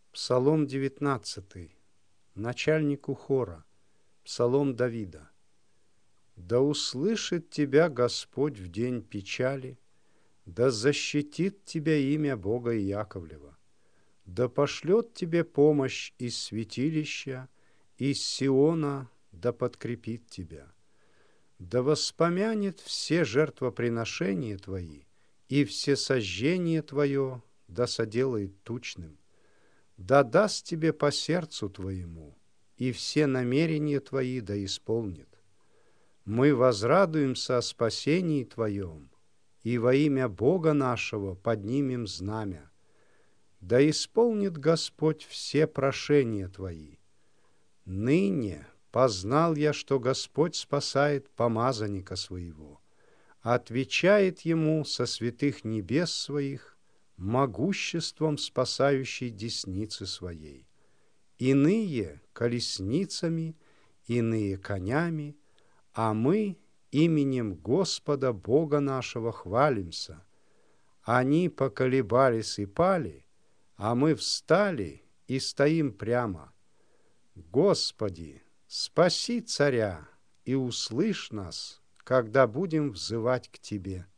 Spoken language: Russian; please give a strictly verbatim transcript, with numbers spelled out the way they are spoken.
Псалом девятнадцатый. Начальнику хора. Псалом Давида. Да услышит тебя Господь в день печали, да защитит тебя имя Бога Иаковлева, да пошлет тебе помощь из святилища, из Сиона, да подкрепит тебя, да воспомянет все жертвоприношения твои, и все сожжения твое, да соделает тучным, да даст тебе по сердцу твоему, и все намерения твои да исполнит. Мы возрадуемся о спасении Твоем, и во имя Бога нашего поднимем знамя. Да исполнит Господь все прошения Твои. Ныне познал я, что Господь спасает помазанника Своего, отвечает Ему со святых небес Своих могуществом спасающей десницы Своей. Иные колесницами, иные конями, а мы именем Господа Бога нашего хвалимся. Они поколебались и пали, а мы встали и стоим прямо. Господи, спаси царя и услышь нас, когда будем взывать к Тебе.